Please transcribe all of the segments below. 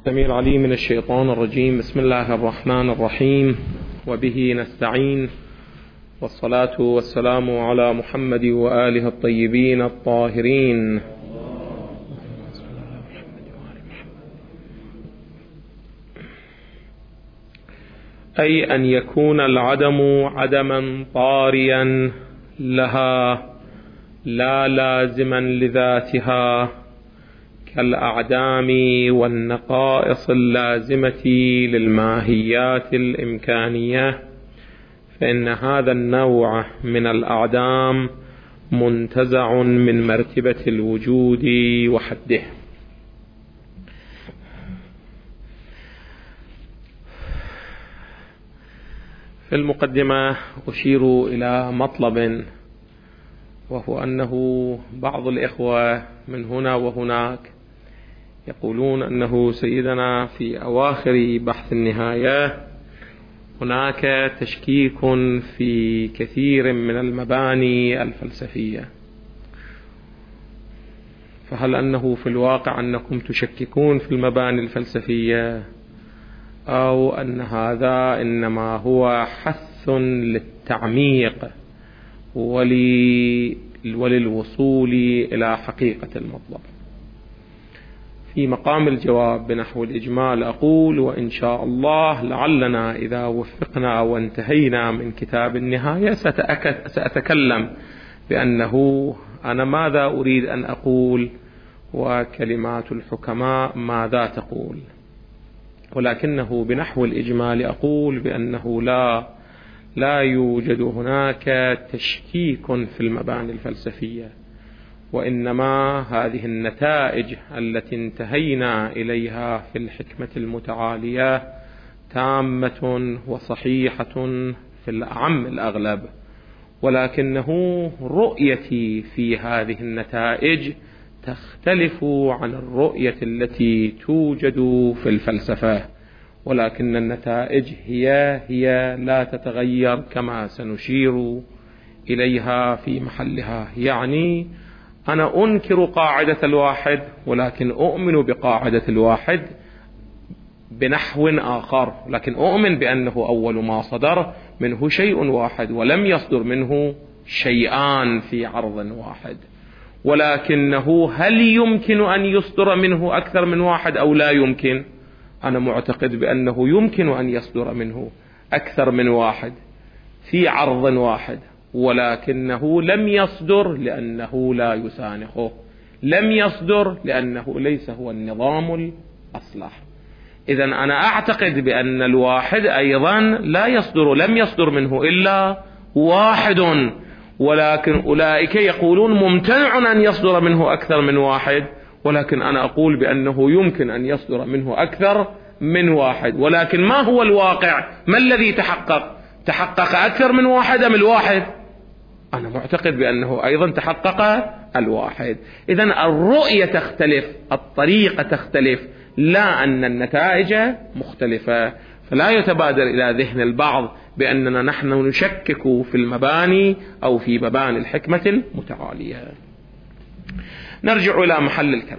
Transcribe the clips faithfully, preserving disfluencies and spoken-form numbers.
السميع العليم من الشيطان الرجيم. بسم الله الرحمن الرحيم، وبه نستعين، والصلاة والسلام على محمد وآله الطيبين الطاهرين. أي أن يكون العدم عدما طاريا لها لا لازما لذاتها كالأعدام والنقائص اللازمة للماهيات الإمكانية، فإن هذا النوع من الأعدام منتزع من مرتبة الوجود وحده. في المقدمة أشير إلى مطلب، وهو أنه بعض الإخوة من هنا وهناك يقولون أنه سيدنا في أواخر بحث النهاية هناك تشكيك في كثير من المباني الفلسفية، فهل أنه في الواقع أنكم تشككون في المباني الفلسفية، أو أن هذا إنما هو حث للتعميق وللوصول إلى حقيقة المطلب؟ في مقام الجواب بنحو الإجمال أقول: وإن شاء الله لعلنا إذا وفقنا وانتهينا من كتاب النهاية سأتكلم بأنه أنا ماذا أريد أن أقول وكلمات الحكماء ماذا تقول، ولكنه بنحو الإجمال أقول بأنه لا لا يوجد هناك تشكيك في المباني الفلسفية، وإنما هذه النتائج التي انتهينا إليها في الحكمة المتعالية تامة وصحيحة في الأعم الأغلب، ولكنه رؤيتي في هذه النتائج تختلف عن الرؤية التي توجد في الفلسفة، ولكن النتائج هي هي لا تتغير كما سنشير إليها في محلها. يعني أنا أنكر قاعدة الواحد، ولكن أؤمن بقاعدة الواحد بنحو آخر، لكن أؤمن بأنه أول ما صدر منه شيء واحد ولم يصدر منه شيئان في عرض واحد، ولكنه هل يمكن أن يصدر منه أكثر من واحد أو لا يمكن؟ أنا معتقد بأنه يمكن أن يصدر منه أكثر من واحد في عرض واحد، ولكنه لم يصدر لأنه لا يسانخه، لم يصدر لأنه ليس هو النظام الأصلح. إذن أنا أعتقد بأن الواحد أيضا لا يصدر، لم يصدر منه إلا واحد، ولكن أولئك يقولون ممتنع أن يصدر منه أكثر من واحد، ولكن أنا أقول بأنه يمكن أن يصدر منه أكثر من واحد. ولكن ما هو الواقع؟ ما الذي تحقق؟ تحقق أكثر من واحد أم الواحد؟ أنا معتقد بأنه أيضا تحقق الواحد. إذن الرؤية تختلف، الطريقة تختلف، لا أن النتائج مختلفة. فلا يتبادر إلى ذهن البعض بأننا نحن نشكك في المباني أو في مباني الحكمة المتعالية. نرجع إلى محل الكلام.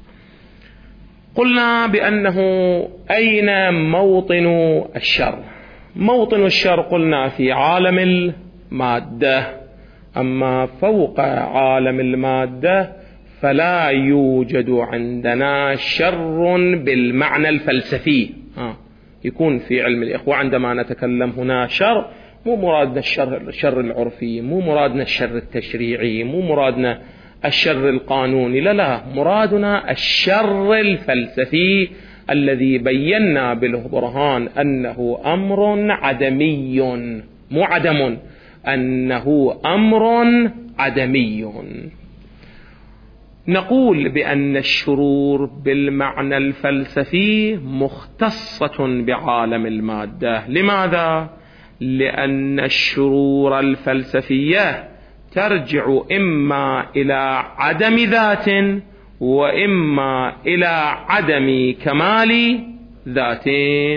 قلنا بأنه أين موطن الشر؟ موطن الشر قلنا في عالم المادة، أما فوق عالم المادة فلا يوجد عندنا شر بالمعنى الفلسفي. آه. يكون في علم الإخوة عندما نتكلم هنا شر مو مرادنا الشر الشر العرفي، مو مرادنا الشر التشريعي، مو مرادنا الشر القانوني، لا لا، مرادنا الشر الفلسفي الذي بينا بالبرهان أنه أمر عدمي، مو عدم، أنه أمر عدمي. نقول بأن الشرور بالمعنى الفلسفي مختصة بعالم المادة. لماذا؟ لأن الشرور الفلسفية ترجع إما إلى عدم ذات وإما إلى عدم كمال ذات،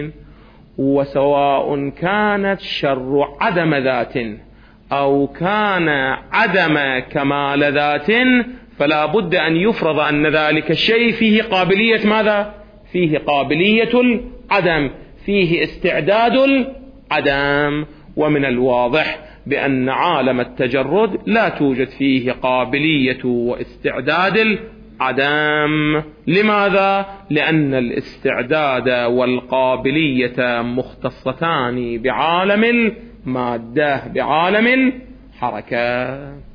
وسواء كانت شر عدم ذات أو كان عدم كمال ذات فلا بد أن يفرض أن ذلك الشيء فيه قابلية ماذا؟ فيه قابلية العدم، فيه استعداد العدم. ومن الواضح بأن عالم التجرد لا توجد فيه قابلية واستعداد العدم. لماذا؟ لأن الاستعداد والقابلية مختصتان بعالم المادة، بعالم الحركة.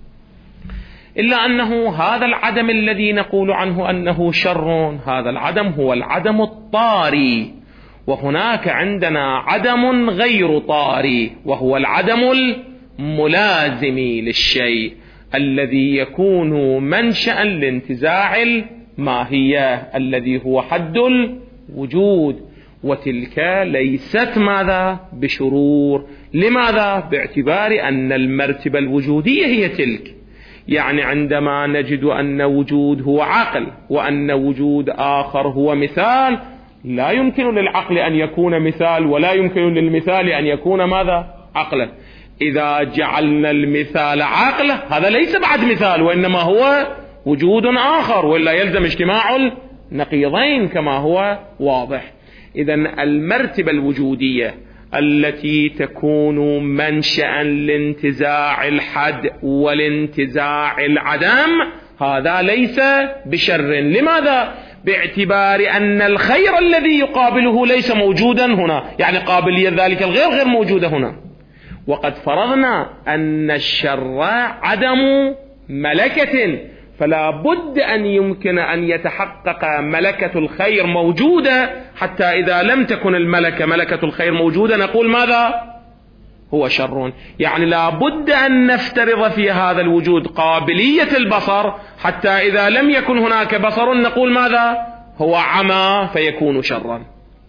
إلا أنه هذا العدم الذي نقول عنه أنه شر، هذا العدم هو العدم الطاري، وهناك عندنا عدم غير طاري وهو العدم الملازم للشيء الذي يكون منشأ لانتزاع الماهية الذي هو حد الوجود، وتلك ليست ماذا؟ بشرور. لماذا؟ باعتبار أن المرتبة الوجودية هي تلك. يعني عندما نجد أن وجود هو عقل وأن وجود آخر هو مثال، لا يمكن للعقل أن يكون مثال ولا يمكن للمثال أن يكون ماذا؟ عقلا. إذا جعلنا المثال عقل هذا ليس بعد مثال وإنما هو وجود آخر، وإلا يلزم اجتماع النقيضين كما هو واضح. إذن المرتبة الوجودية التي تكون منشأ لانتزاع الحد والانتزاع العدم هذا ليس بشر. لماذا؟ باعتبار أن الخير الذي يقابله ليس موجودا هنا، يعني قابلية ذلك الغير غير موجودة هنا. وقد فرضنا أن الشر عدم ملكة، فلا بد أن يمكن أن يتحقق ملكة الخير موجودة، حتى إذا لم تكن الملكة ملكة الخير موجودة نقول ماذا؟ هو شر. يعني لا بد أن نفترض في هذا الوجود قابلية البصر، حتى إذا لم يكن هناك بصر نقول ماذا؟ هو عمى فيكون شرا.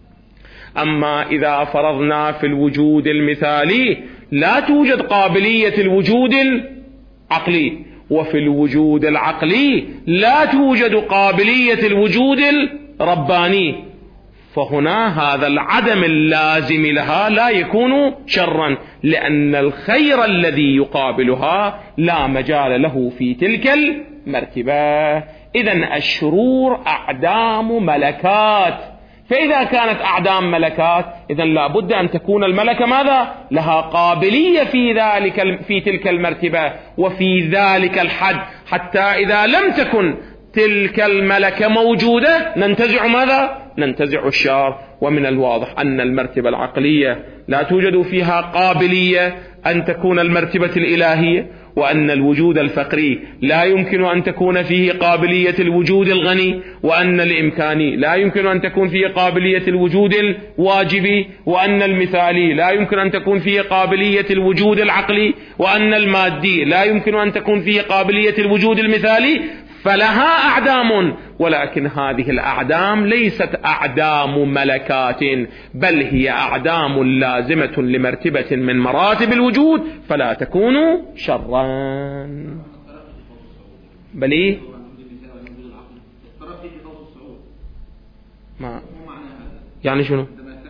أما إذا فرضنا في الوجود المثالي لا توجد قابلية الوجود العقلي، وفي الوجود العقلي لا توجد قابلية الوجود الرباني، فهنا هذا العدم اللازم لها لا يكون شرا، لأن الخير الذي يقابلها لا مجال له في تلك المرتبة. إذن الشرور أعدام ملكات، فإذا كانت أعدام ملكات إذن لا بد أن تكون الملكة ماذا؟ لها قابلية في ذلك في تلك المرتبة وفي ذلك الحد، حتى إذا لم تكن تلك الملكة موجودة ننتزع ماذا؟ ننتزع الشر. ومن الواضح أن المرتبة العقلية لا توجد فيها قابلية أن تكون المرتبة الإلهية، وأن الوجود الفقري لا يمكن أن تكون فيه قابلية الوجود الغني، وأن الإمكاني لا يمكن أن تكون فيه قابلية الوجود الواجبي، وأن المثالي لا يمكن أن تكون فيه قابلية الوجود العقلي، وأن المادي لا يمكن أن تكون فيه قابلية الوجود المثالي. فلها أعدام، ولكن هذه الأعدام ليست أعدام ملكات، بل هي أعدام لازمة لمرتبة من مراتب الوجود، فلا تكون شرا. بل إيه؟ ما يعني شنو؟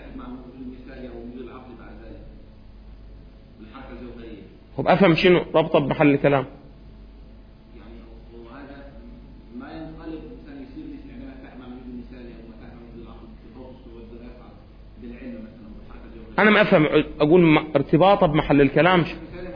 هو أفهم شنو ربطه بمحل الكلام؟ أنا ما أفهم، أقول ارتباطه بمحل الكلام.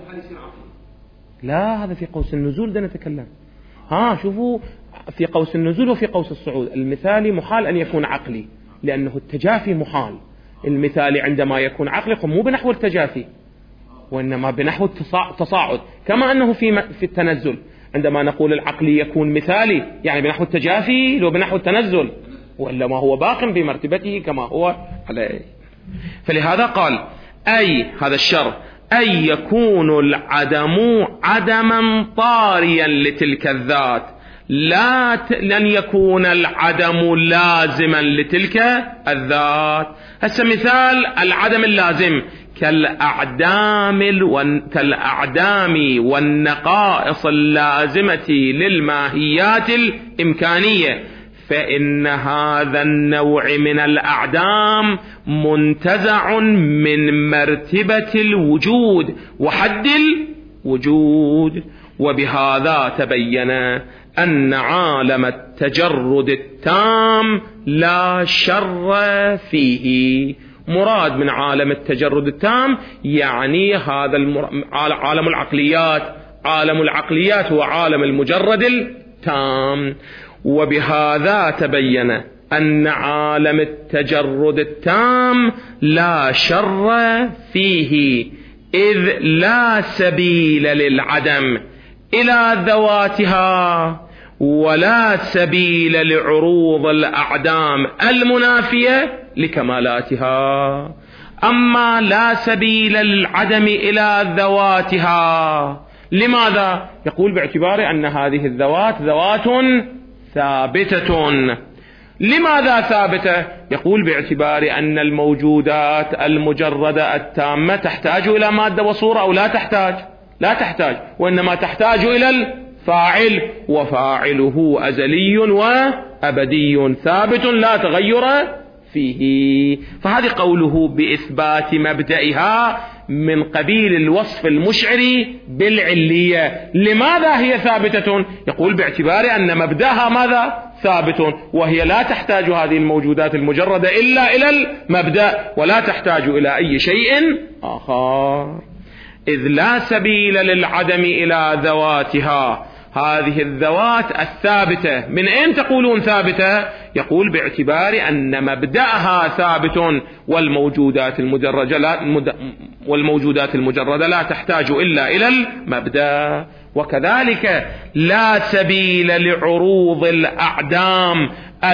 لا، هذا في قوس النزول ده نتكلم. ها شوفوا، في قوس النزول وفي قوس الصعود. المثالي محال أن يكون عقلي لأنه التجافي محال. المثالي عندما يكون عقلي مو بنحو التجافي وإنما بنحو التصاعد، كما أنه في في التنزل عندما نقول العقلي يكون مثالي يعني بنحو التجافي لو بنحو التنزل، وإلا ما هو باق بمرتبته كما هو عليه. فلهذا قال أي هذا الشر أي يكون العدم عدما طاريا لتلك الذات، لا ت... لن يكون العدم لازما لتلك الذات. هسه مثال العدم اللازم كالأعدام الون... كالأعدام والنقائص اللازمة للماهيات الإمكانية، فإن هذا النوع من الأعدام منتزع من مرتبة الوجود وحد الوجود. وبهذا تبين أن عالم التجرد التام لا شر فيه. مراد من عالم التجرد التام يعني هذا المر... عالم العقليات. عالم العقليات هو عالم المجرد التام. وبهذا تبين أن عالم التجرد التام لا شر فيه، إذ لا سبيل للعدم إلى ذواتها ولا سبيل لعروض الأعدام المنافية لكمالاتها. أما لا سبيل للعدم إلى ذواتها، لماذا؟ يقول باعتبار أن هذه الذوات ذوات ثابتة. لماذا ثابتة؟ يقول باعتبار أن الموجودات المجردة التامة تحتاج إلى مادة وصورة أو لا تحتاج؟ لا تحتاج، وإنما تحتاج إلى الفاعل، وفاعله أزلي وأبدي ثابت لا تغير فيه. فهذه قوله بإثبات مبدئها من قبيل الوصف المشعري بالعلية. لماذا هي ثابتة؟ يقول باعتبار أن مبدأها ماذا؟ ثابت، وهي لا تحتاج هذه الموجودات المجردة إلا إلى المبدأ، ولا تحتاج إلى أي شيء آخر. إذ لا سبيل للعدم إلى ذواتها، هذه الذوات الثابتة من أين تقولون ثابتة؟ يقول باعتبار أن مبدأها ثابت، والموجودات المجردة لا, والموجودات المجردة لا تحتاج إلا إلى المبدأ. وكذلك لا سبيل لعروض الأعدام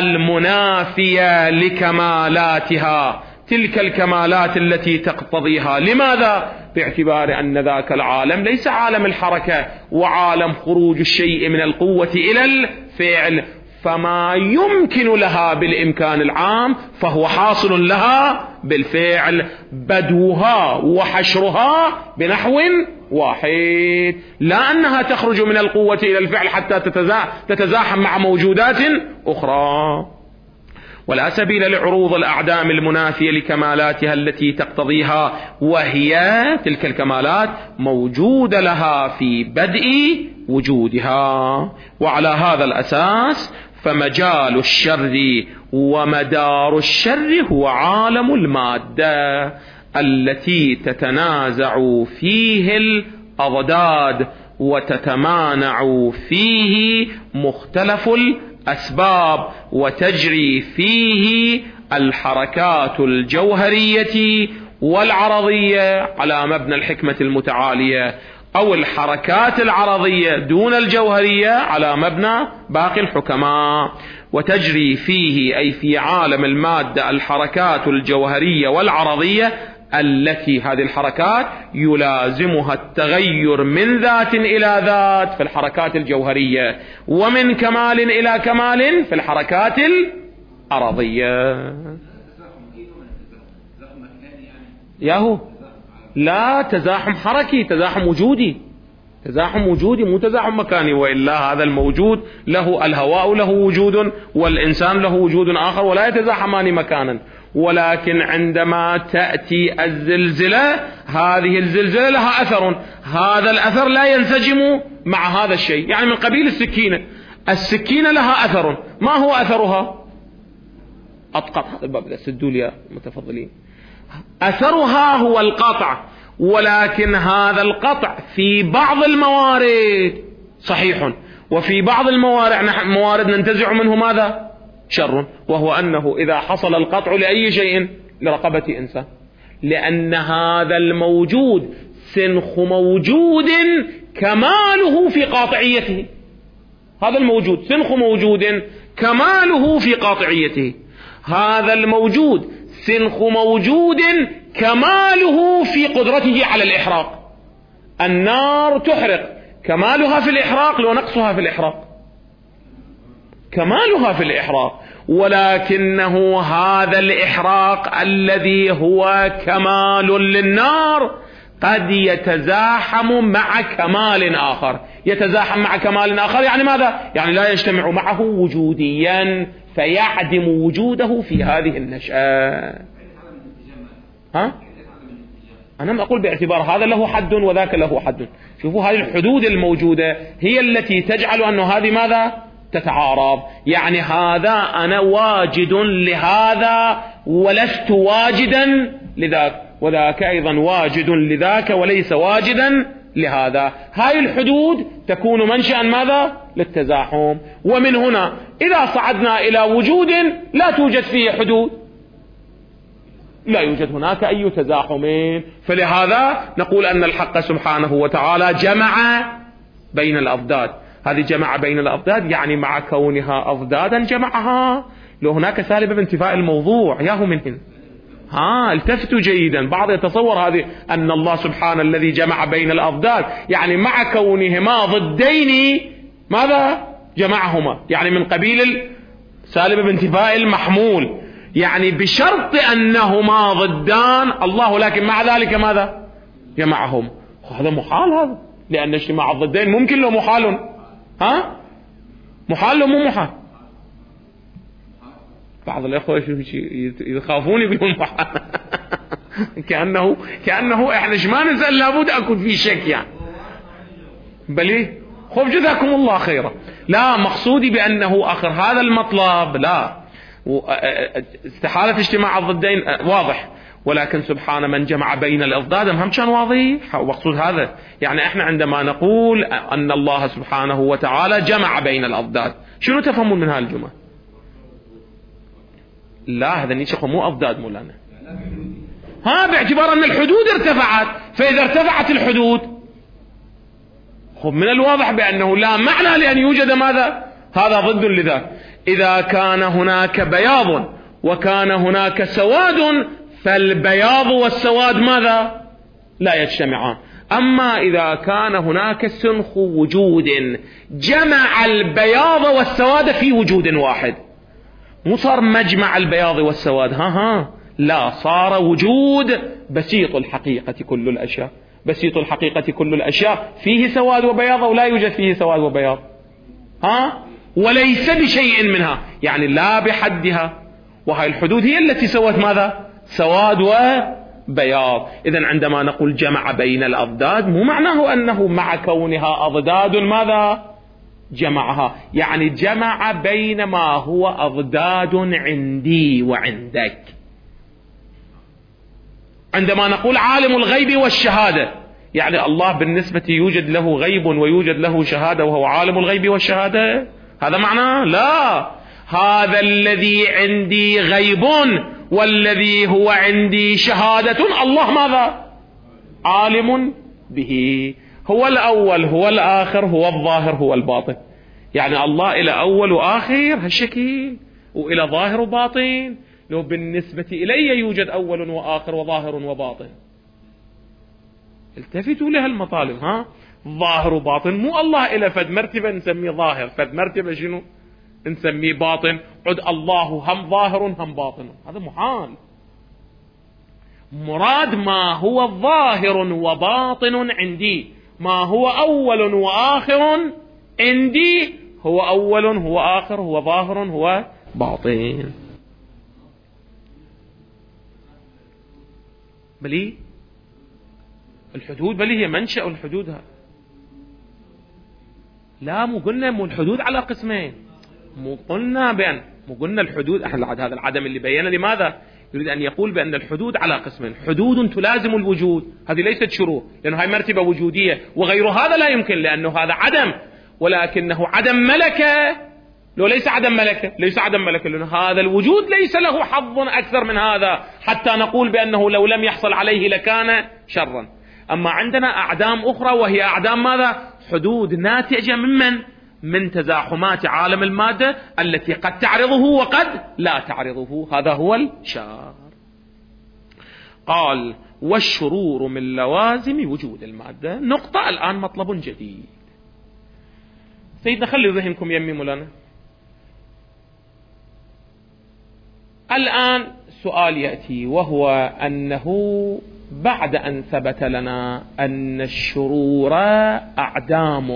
المنافية لكمالاتها، تلك الكمالات التي تقتضيها. لماذا؟ باعتبار أن ذاك العالم ليس عالم الحركة وعالم خروج الشيء من القوة إلى الفعل، فما يمكن لها بالإمكان العام فهو حاصل لها بالفعل، بدوها وحشرها بنحو واحد، لا أنها تخرج من القوة إلى الفعل حتى تتزاحم مع موجودات أخرى. ولا سبيل لعروض الأعدام المنافية لكمالاتها التي تقتضيها، وهي تلك الكمالات موجودة لها في بدء وجودها. وعلى هذا الأساس فمجال الشر ومدار الشر هو عالم المادة التي تتنازع فيه الأضداد وتتمانع فيه مختلف الأسباب، وتجري فيه الحركات الجوهرية والعرضية على مبنى الحكمة المتعالية، أو الحركات العرضية دون الجوهرية على مبنى باقي الحكماء. وتجري فيه أي في عالم المادة الحركات الجوهرية والعرضية التي هذه الحركات يلازمها التغير من ذات إلى ذات في الحركات الجوهرية، ومن كمال إلى كمال في الحركات العرضية. ياهو لا تزاحم حركي، تزاحم وجودي، تزاحم وجودي مو تزاحم مكاني، وإلا هذا الموجود له الهواء له وجود والإنسان له وجود آخر ولا يتزاحمان مكانا. ولكن عندما تأتي الزلزلة، هذه الزلزلة لها أثر، هذا الأثر لا ينسجم مع هذا الشيء، يعني من قبيل السكينة. السكينة لها أثر، ما هو أثرها؟ أطقط هذا الباب إذا سدوا لي متفضلين. أثرها هو القطع، ولكن هذا القطع في بعض الموارد صحيح، وفي بعض الموارد ننتزع منه ماذا؟ شر، وهو أنه إذا حصل القطع لأي شيء لرقبة إنسان، لأن هذا الموجود سنخ موجود كماله في قاطعيته، هذا الموجود سنخ موجود كماله في قاطعيته، هذا الموجود سنخ موجود كماله في قدرته على الإحراق. النار تحرق، كمالها في الإحراق لو نقصها في الإحراق، كمالها في الإحراق، ولكنه هذا الإحراق الذي هو كمال للنار قد يتزاحم مع كمال آخر. يتزاحم مع كمال آخر يعني ماذا؟ يعني لا يجتمع معه وجوديا، فيعدم وجوده في هذه النشأة. ها؟ أنا أقول باعتبار هذا له حد وذاك له حد. شوفوا هذه الحدود الموجودة هي التي تجعل أنه هذه ماذا تتعارض. يعني هذا أنا واجد لهذا ولست واجدا لذاك، وذاك أيضا واجد لذاك وليس واجدا لهذا. هاي الحدود تكون منشأ ماذا للتزاحم. ومن هنا إذا صعدنا إلى وجود لا توجد فيه حدود، لا يوجد هناك أي تزاحم. فلهذا نقول أن الحق سبحانه وتعالى جمع بين الأضداد. هذه جمع بين الأضداد يعني مع كونها أضدادا جمعها. لو هناك سالبة بانتفاء الموضوع ياهو من هنا. ها التفتوا جيدا. بعض يتصور هذه أن الله سبحانه الذي جمع بين الأضداد يعني مع كونهما ضدين ماذا جمعهما، يعني من قبيل سالبة بانتفاء المحمول، يعني بشرط أنهما ضدان الله، لكن مع ذلك ماذا جمعهم. هذا محال، هذا لأن اجتماع الضدين ممكن لو محال. ها محال لو مو محال. بعض الأخوة يخافون يقولون محال كأنه كأنه إحنا إيش ما نسأل لابد أكون في شك يعني. بل خب جزاكم الله خيرا. لا مقصودي بأنه آخر هذا المطلب لا استحالة اجتماع الضدين واضح، ولكن سبحان من جمع بين الأضداد هم كان واضح. ومقصود هذا يعني احنا عندما نقول أن الله سبحانه وتعالى جمع بين الأضداد شنو تفهمون من هالجملة؟ لا هذا نيشق مو أضداد مولانا. ها باعتبار أن الحدود ارتفعت، فإذا ارتفعت الحدود خب من الواضح بأنه لا معنى لأن يوجد ماذا هذا ضد لذاك. إذا كان هناك بياض وكان هناك سواد فالبياض والسواد ماذا لا يجتمعان. أما إذا كان هناك سنخ وجود جمع البياض والسواد في وجود واحد، مو صار مجمع البياض والسواد، ها ها لا صار وجود بسيط الحقيقة كل الأشياء. بسيط الحقيقة كل الأشياء فيه سواد وبياض ولا يوجد فيه سواد وبياض، ها وليس بشيء منها يعني لا بحدها. وهي الحدود هي التي سوت ماذا سواد وبياض. إذن عندما نقول جمع بين الأضداد مو معناه أنه مع كونها أضداد ماذا جمعها، يعني جمع بين ما هو أضداد عندي وعندك. عندما نقول عالم الغيب والشهادة يعني الله بالنسبة يوجد له غيب ويوجد له شهادة وهو عالم الغيب والشهادة، هذا معناه لا. هذا الذي عندي غيب والذي هو عندي شهادة الله ماذا عالم به. هو الأول هو الآخر هو الظاهر هو الباطن. يعني الله إلى أول وآخر هالشكل وإلى ظاهر وباطن. لو بالنسبة إلي يوجد أول وآخر وظاهر وباطن. التفتوا لها المطالب. ها ظاهر وباطن مو الله إلى فد مرتبة نسميه ظاهر، فد مرتبة شنو نسميه باطن. عد الله هم ظاهر هم باطن، هذا محال. مراد ما هو ظاهر وباطن عندي، ما هو أول وآخر عندي هو أول هو آخر هو ظاهر هو باطن. بلي الحدود بلي هي منشأ الحدود. ها لا مو قلنا مو الحدود على قسمين، مو قلنا بأن مو قلنا الحدود أحد هذا العدم اللي بينا لماذا يريد أن يقول بأن الحدود على قسمين. حدود تلازم الوجود، هذه ليست شروط لأنه هاي مرتبة وجودية، وغير هذا لا يمكن لأنه هذا عدم، ولكنه عدم ملكة. لو ليس عدم ملكة ليس عدم ملكة لأن هذا الوجود ليس له حظ أكثر من هذا حتى نقول بأنه لو لم يحصل عليه لكان شرا. أما عندنا أعدام أخرى وهي أعدام ماذا حدود ناتجة ممن من تزاحمات عالم المادة التي قد تعرضه وقد لا تعرضه. هذا هو الشار. قال والشرور من لوازم وجود المادة. نقطة الآن مطلب جديد. سيدنا خلي ذهنكم يمي مولانا. الآن سؤال يأتي وهو أنه بعد أن ثبت لنا أن الشرور أعدام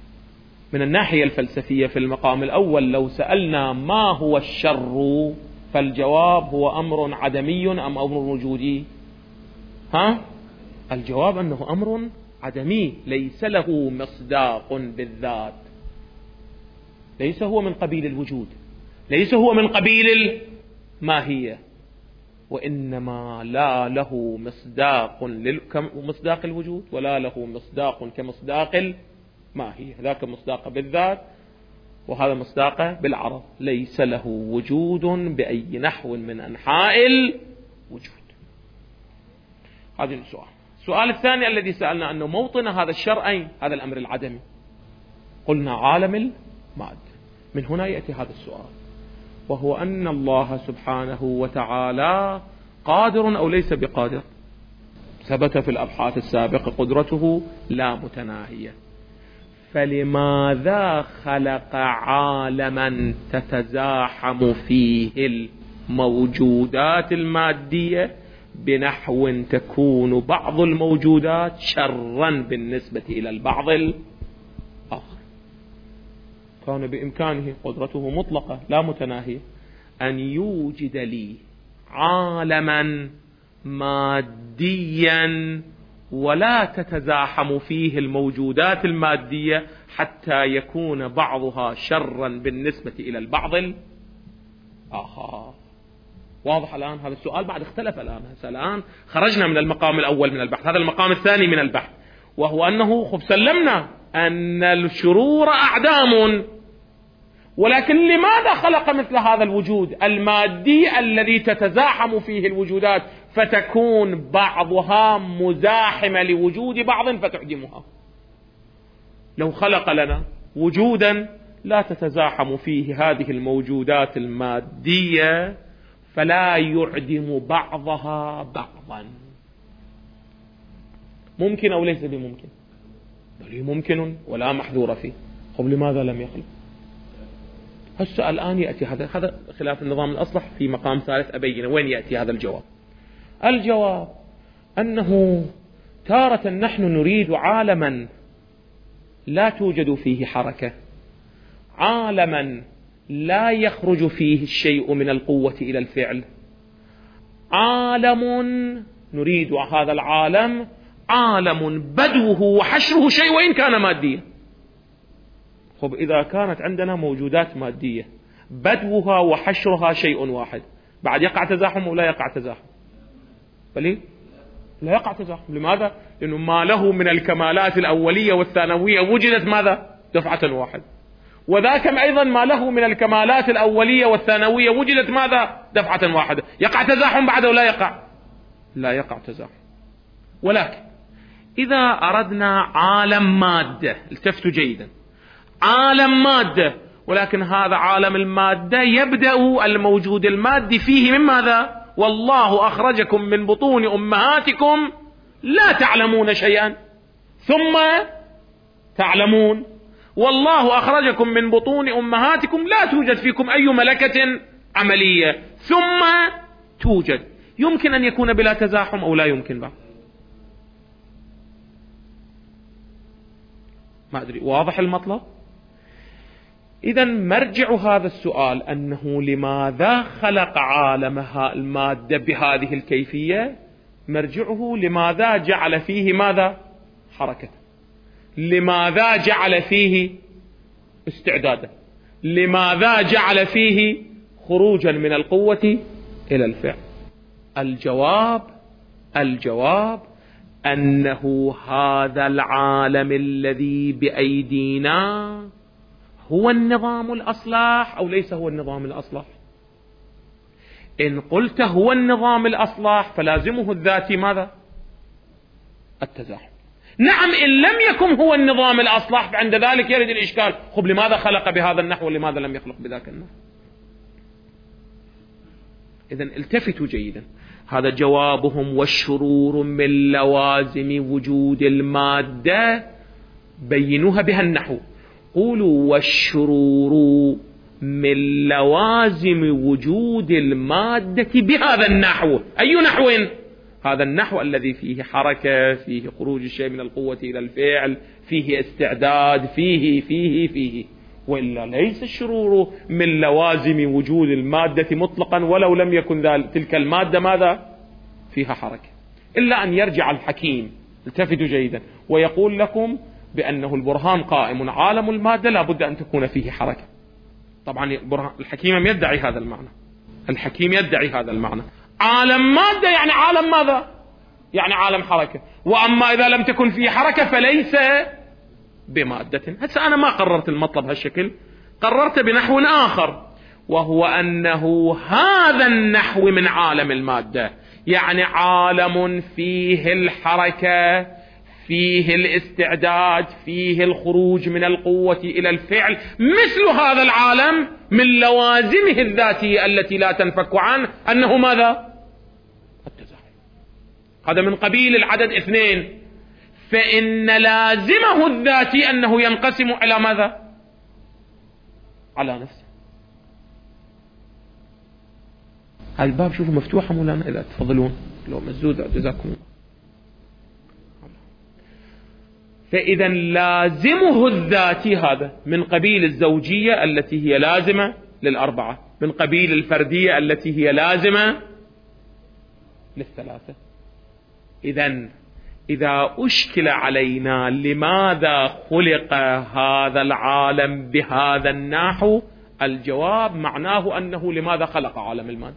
من الناحية الفلسفية في المقام الأول، لو سألنا ما هو الشر فالجواب هو أمر عدمي أم أمر وجودي؟ ها؟ الجواب أنه أمر عدمي ليس له مصداق بالذات، ليس هو من قبيل الوجود، ليس هو من قبيل الماهية، وإنما لا له مصداق كمصداق الوجود ولا له مصداق كمصداق الماهية. ذاك مصداق بالذات وهذا مصداق بالعرض، ليس له وجود بأي نحو من أنحاء الوجود. هذا السؤال. السؤال الثاني الذي سألنا أنه موطن هذا الشر أين؟ هذا الأمر العدمي. قلنا عالم المادة. من هنا يأتي هذا السؤال، وهو أن الله سبحانه وتعالى قادر أو ليس بقادر؟ ثبت في الأبحاث السابقة قدرته لا متناهية، فلماذا خلق عالما تتزاحم فيه الموجودات المادية بنحو تكون بعض الموجودات شرا بالنسبة إلى البعض الآخر؟ كان بإمكانه، قدرته مطلقة لا متناهية، أن يوجد لي عالما ماديا ولا تتزاحم فيه الموجودات المادية حتى يكون بعضها شرا بالنسبة إلى البعض الآخر. واضح الآن؟ هذا السؤال بعد اختلف الآن. الآن خرجنا من المقام الأول من البحث، هذا المقام الثاني من البحث، وهو أنه خب سلمنا أن الشرور أعدام، ولكن لماذا خلق مثل هذا الوجود المادي الذي تتزاحم فيه الوجودات فتكون بعضها مزاحمة لوجود بعض فتعدمها؟ لو خلق لنا وجودا لا تتزاحم فيه هذه الموجودات المادية فلا يعدم بعضها بعضا، ممكن أو ليس بممكن؟ بل ممكن ولا محذور فيه. طب لماذا لم يخلق؟ هسه الآن يأتي هذا هذا خلاف النظام الأصلح في مقام ثالث أبينه. وين يأتي هذا الجواب؟ الجواب أنه تارة نحن نريد عالما لا توجد فيه حركة، عالما لا يخرج فيه الشيء من القوة إلى الفعل، عالم نريد هذا العالم عالم بدوه وحشره شيء وإن كان ماديا. خب إذا كانت عندنا موجودات مادية بدوها وحشرها شيء واحد، بعد يقع تزاحم ولا يقع تزاحم؟ بل لا يقع تزاحم. لماذا؟ لأنه ما له من الكمالات الأولية والثانوية وجدت ماذا؟ دفعة واحد، وذاك أيضا ما له من الكمالات الأولية والثانوية وجدت ماذا؟ دفعة واحدة. يقع تزاحم بعده ولا يقع؟ لا يقع تزاحم. ولكن إذا أردنا عالم مادة، التفتوا جيدا، عالم مادة، ولكن هذا عالم المادة يبدأ الموجود المادي فيه من ماذا؟ والله أخرجكم من بطون أمهاتكم لا تعلمون شيئا ثم تعلمون، والله أخرجكم من بطون أمهاتكم لا توجد فيكم أي ملكة عملية ثم توجد. يمكن أن يكون بلا تزاحم أو لا يمكن بعد؟ ما أدري. واضح المطلب؟ إذا مرجع هذا السؤال أنه لماذا خلق عالمها المادة بهذه الكيفية؟ مرجعه لماذا جعل فيه ماذا؟ حركة، لماذا جعل فيه استعدادا، لماذا جعل فيه خروجا من القوة إلى الفعل؟ الجواب الجواب أنه هذا العالم الذي بأيدينا هو النظام الأصلح أو ليس هو النظام الأصلح؟ إن قلت هو النظام الأصلح فلازمه الذاتي ماذا؟ التزاحم. نعم، إن لم يكن هو النظام الأصلح فعند ذلك يرد الإشكال. خب لماذا خلق بهذا النحو ولماذا لم يخلق بذاك النحو؟ إذن التفتوا جيدا، هذا جوابهم. والشرور من لوازم وجود المادة بينوها بها النحو. قولوا والشرور من لوازم وجود المادة بهذا النحو. أي نحو؟ هذا النحو الذي فيه حركة، فيه خروج الشيء من القوة إلى الفعل، فيه استعداد، فيه فيه فيه وإلا ليس الشرور من لوازم وجود المادة مطلقا ولو لم يكن ذلك تلك المادة ماذا فيها حركة، إلا أن يرجع الحكيم، التفتوا جيدا، ويقول لكم بأنه البرهان قائم عالم المادة لا بد أن تكون فيه حركة. طبعا الحكيم يدعي هذا المعنى، الحكيم يدعي هذا المعنى، عالم مادة يعني عالم ماذا؟ يعني عالم حركة، وأما إذا لم تكن فيه حركة فليس بمادة. هسه أنا ما قررت المطلب هالشكل، قررت بنحو آخر، وهو أنه هذا النحو من عالم المادة، يعني عالم فيه الحركة، فيه الاستعداد، فيه الخروج من القوة إلى الفعل، مثل هذا العالم من لوازمه الذاتية التي لا تنفك عنه أنه ماذا؟ التزاحم. هذا من قبيل العدد اثنين، فإن لازمه الذاتي أنه ينقسم إلى ماذا؟ على نفسه. هذا الباب شوفوا مفتوحة مولانا إذا تفضلون، لو مسدود جزاكم الله. فإذا لازمه الذاتي هذا من قبيل الزوجية التي هي لازمة للأربعة، من قبيل الفردية التي هي لازمة للثلاثة. إذن إذا أشكل علينا لماذا خلق هذا العالم بهذا النحو، الجواب معناه أنه لماذا خلق عالم المادة،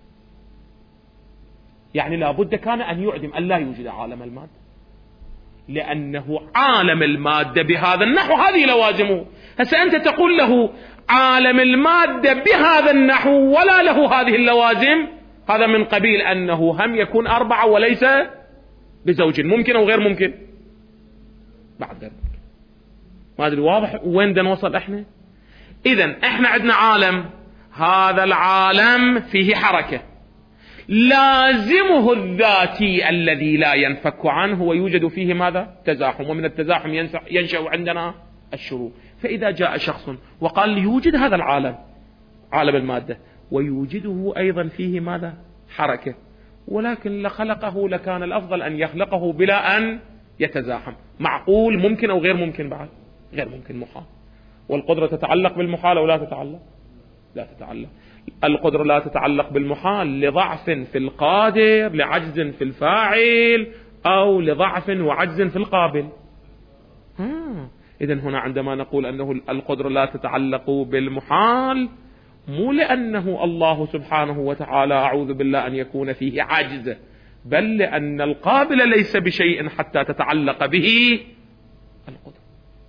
يعني لابد كان أن يعدم أن لا يوجد عالم المادة، لأنه عالم المادة بهذا النحو هذه لوازمه. هسه أنت تقول له عالم المادة بهذا النحو ولا له هذه اللوازم، هذا من قبيل أنه هم يكون أربعة وليس بزوج، ممكن أو غير ممكن؟ بعد غير ممكن. ما أدري واضح وين بدنا نوصل إحنا؟ إذن إحنا عندنا عالم، هذا العالم فيه حركة، لازمه الذاتي الذي لا ينفك عنه ويوجد فيه ماذا؟ تزاحم، ومن التزاحم ينشأ عندنا الشرور. فإذا جاء شخص وقال يوجد هذا العالم عالم المادة ويوجده أيضا فيه ماذا؟ حركة، ولكن لخلقه لكان الأفضل أن يخلقه بلا أن يتزاحم، معقول ممكن أو غير ممكن؟ بعد غير ممكن، محال. والقدرة تتعلق بالمحال أو لا تتعلق؟ لا تتعلق. القدرة لا تتعلق بالمحال لضعف في القادر، لعجز في الفاعل، أو لضعف وعجز في القابل. آه. إذن هنا عندما نقول أنه القدرة لا تتعلق بالمحال، مو لأنه الله سبحانه وتعالى أعوذ بالله أن يكون فيه عجز، بل لأن القابل ليس بشيء حتى تتعلق به القدرة.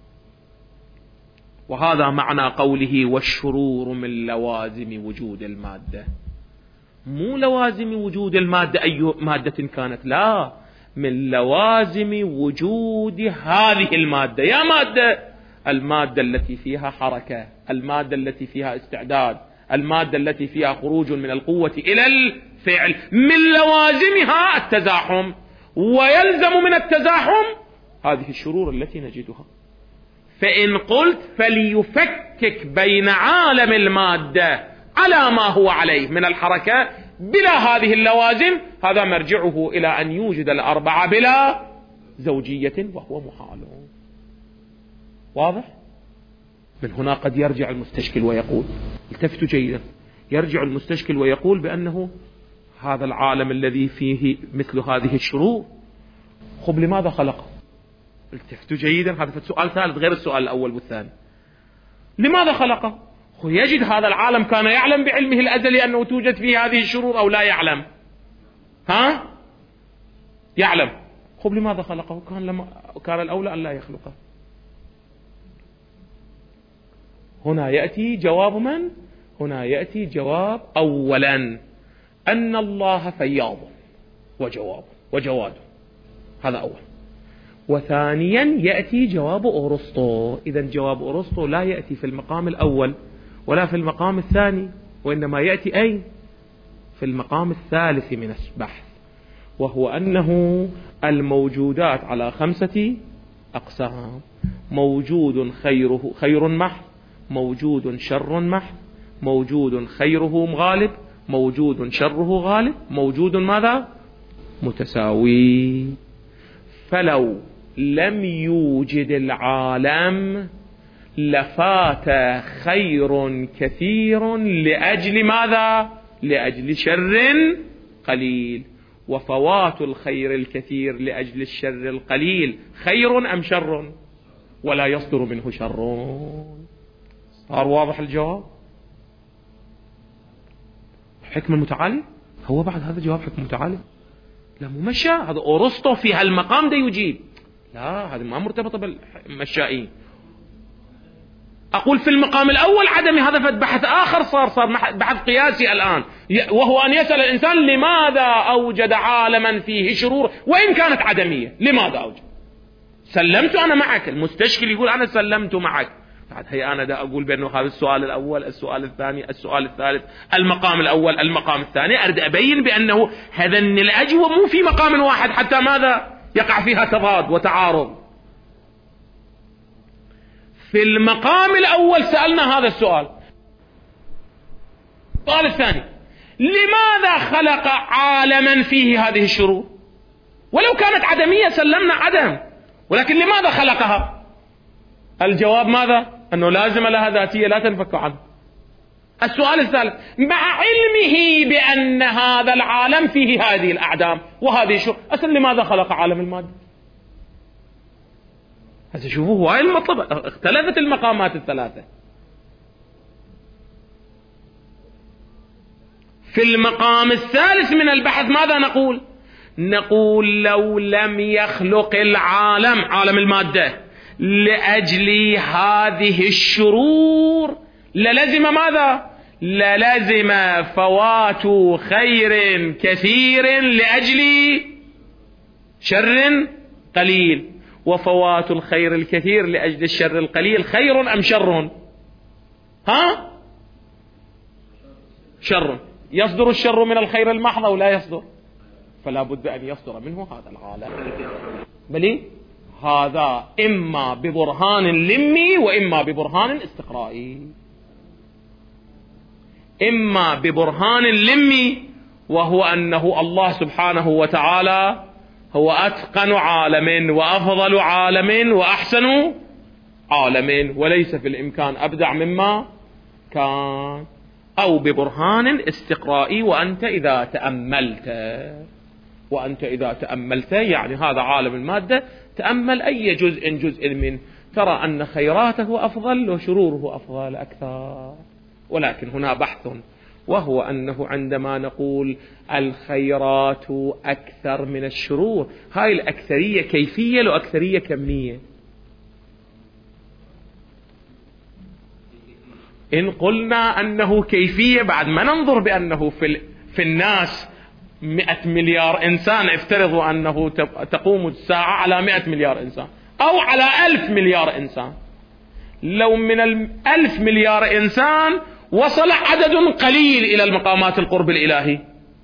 وهذا معنى قوله والشرور من لوازم وجود المادة، مو لوازم وجود المادة أي مادة كانت، لا، من لوازم وجود هذه المادة. يا مادة، المادة التي فيها حركة، المادة التي فيها استعداد، المادة التي فيها خروج من القوة إلى الفعل، من لوازمها التزاحم، ويلزم من التزاحم هذه الشرور التي نجدها. فإن قلت فليفكك بين عالم المادة على ما هو عليه من الحركة بلا هذه اللوازم، هذا مرجعه إلى أن يوجد الأربعة بلا زوجية وهو محال. واضح؟ من هنا قد يرجع المستشكل ويقول، التفتوا جيدا، يرجع المستشكل ويقول بأنه هذا العالم الذي فيه مثل هذه الشرور، خب لماذا خلقه؟ التفتوا جيدا، هذا سؤال ثالث غير السؤال الأول والثاني. لماذا خلقه؟ يجد هذا العالم كان يعلم بعلمه الأزلي أنه توجد فيه هذه الشرور أو لا يعلم؟ ها؟ يعلم. خب لماذا خلقه؟ كان, لما كان الأولى أن لا يخلقه. هنا يأتي جواب من؟ هنا يأتي جواب أولا أن الله فياض وجواب وجواد، هذا أول. وثانيا يأتي جواب أرسطو. إذا جواب أرسطو لا يأتي في المقام الأول ولا في المقام الثاني، وإنما يأتي أين؟ في المقام الثالث من البحث، وهو أنه الموجودات على خمسة أقسام: موجود خيره خير محض، موجود شر محض، موجود خيره غالب، موجود شره غالب، موجود ماذا؟ متساوي. فلو لم يوجد العالم لفات خير كثير لأجل ماذا؟ لأجل شر قليل. وفوات الخير الكثير لأجل الشر القليل خير أم شر؟ ولا يصدر منه شر. صار واضح الجواب؟ حكم المتعالي. هو بعد هذا جواب حكم متعالي؟ لا مو مشى، هذا أرسطو في هالمقام ده يجيب. لا هذا ما مرتبطة بالمشائين. أقول في المقام الأول عدمي، هذا فد بحث آخر صار صار بحث قياسي الآن، وهو أن يسأل الإنسان لماذا أوجد عالما فيه شرور وإن كانت عدمية؟ لماذا أوجد؟ سلمت أنا معك، المستشكل يقول أنا سلمت معك. بعد هي أنا دا أقول بأنه هذا السؤال الأول، السؤال الثاني، السؤال الثالث، المقام الأول، المقام الثاني، أريد أبين بأنه هذن الأجوبة مو في مقام واحد حتى ماذا يقع فيها تضاد وتعارض. في المقام الأول سألنا هذا السؤال. السؤال الثاني: لماذا خلق عالما فيه هذه الشرور؟ ولو كانت عدمية سلمنا عدم، ولكن لماذا خلقها؟ الجواب ماذا؟ أنه لازم لها ذاتية لا تنفك عنه. السؤال الثالث: مع علمه بأن هذا العالم فيه هذه الأعدام وهذه الشرور، أصلا لماذا خلق عالم المادة؟ هذا شوفوا هاي المطلب، اختلفت المقامات الثلاثة. في المقام الثالث من البحث ماذا نقول؟ نقول لو لم يخلق العالم، عالم المادة، لأجل هذه الشرور للزم ماذا؟ للزم فوات خير كثير لأجل شر قليل. وفوات الخير الكثير لأجل الشر القليل خير أم شر؟ ها؟ شر. يصدر الشر من الخير المحض أو لا يصدر؟ فلا بد أن يصدر منه هذا العالم. بل هذا إما ببرهان لمي وإما ببرهان استقرائي. إما ببرهان لمي وهو أنه الله سبحانه وتعالى هو أتقن عالم وأفضل عالم وأحسن عالم، وليس في الإمكان أبدع مما كان. أو ببرهان استقرائي، وأنت إذا تأملت وأنت إذا تأملت يعني هذا عالم المادة، تأمل أي جزء جزء منه، ترى أن خيراته أفضل وشروره أفضل أكثر. ولكن هنا بحث، وهو أنه عندما نقول الخيرات أكثر من الشرور، هاي الأكثرية كيفية لو أكثرية كمية؟ إن قلنا أنه كيفية بعد ما ننظر بأنه في, في الناس مئة مليار إنسان، افترضوا أنه تقوم الساعة على مئة مليار إنسان أو على ألف مليار إنسان، لو من الألف مليار إنسان وصل عدد قليل إلى المقامات القرب الإلهي،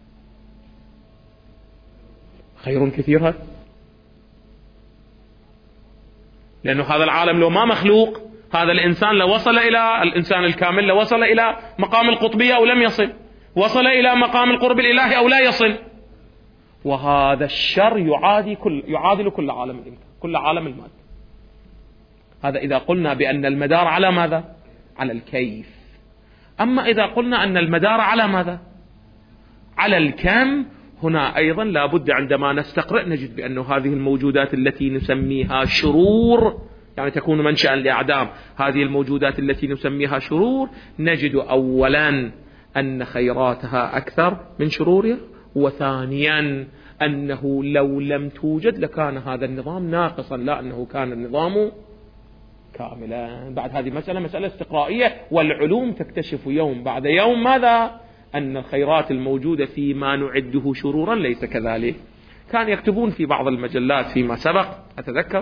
خير كثير هذا. لأنه هذا العالم لو ما مخلوق، هذا الإنسان لو وصل إلى الإنسان الكامل، لو وصل إلى مقام القطبية أو لم يصل، وصل إلى مقام القرب الإلهي أو لا يصل. وهذا الشر يعادي كل يعادل كل عالم كل عالم المادة. هذا إذا قلنا بأن المدار على ماذا؟ على الكيف. أما إذا قلنا أن المدار على ماذا؟ على الكم، هنا أيضا لا بد عندما نستقرأ نجد بأن هذه الموجودات التي نسميها شرور، يعني تكون منشأ لأعدام، هذه الموجودات التي نسميها شرور نجد أولا أن خيراتها أكثر من شرورها، وثانيا أنه لو لم توجد لكان هذا النظام ناقصا، لا أنه كان النظام كاملا. بعد هذه مسألة مسألة استقرائية، والعلوم تكتشف يوم بعد يوم ماذا؟ أن الخيرات الموجودة فيما نعده شرورا ليس كذلك. كان يكتبون في بعض المجلات فيما سبق، أتذكر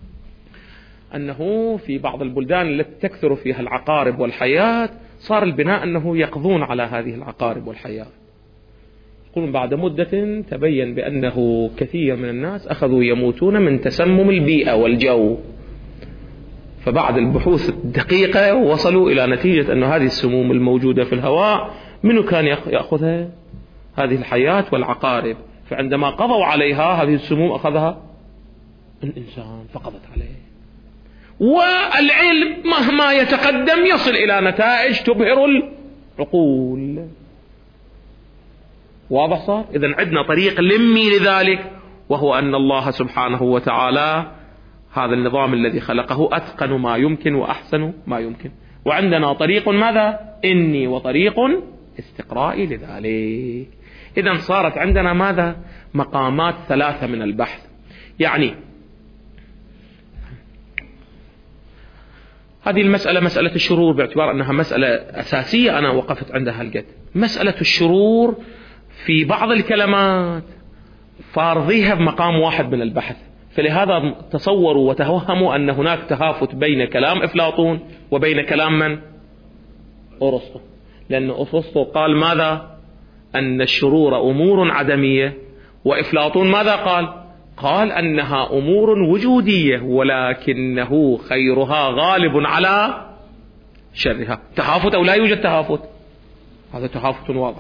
أنه في بعض البلدان التي تكثر فيها العقارب والحيات صار البناء أنه يقضون على هذه العقارب والحيات. يقولون بعد مدة تبين بأنه كثير من الناس أخذوا يموتون من تسمم البيئة والجو، فبعد البحوث الدقيقة وصلوا إلى نتيجة أن هذه السموم الموجودة في الهواء منو كان يأخذها؟ هذه الحيات والعقارب. فعندما قضوا عليها هذه السموم أخذها الإنسان فقضت عليه. والعلم مهما يتقدم يصل إلى نتائج تبهر العقول. واضح صار؟ إذن عندنا طريق لمي لذلك، وهو أن الله سبحانه وتعالى هذا النظام الذي خلقه أتقن ما يمكن وأحسن ما يمكن، وعندنا طريق ماذا؟ إني وطريق استقرائي لذلك. إذن صارت عندنا ماذا؟ مقامات ثلاثة من البحث. يعني هذه المسألة مسألة الشرور، باعتبار أنها مسألة أساسية أنا وقفت عندها القد. مسألة الشرور في بعض الكلمات فارضيها بمقام واحد من البحث، فلهذا تصوروا وتوهموا أن هناك تهافت بين كلام أفلاطون وبين كلام من؟ أرسطو، لأن أرسطو قال ماذا؟ أن الشرور أمور عدمية، وإفلاطون ماذا قال؟ قال أنها أمور وجودية ولكنه خيرها غالب على شرها. تهافت أو لا يوجد تهافت؟ هذا تهافت واضح.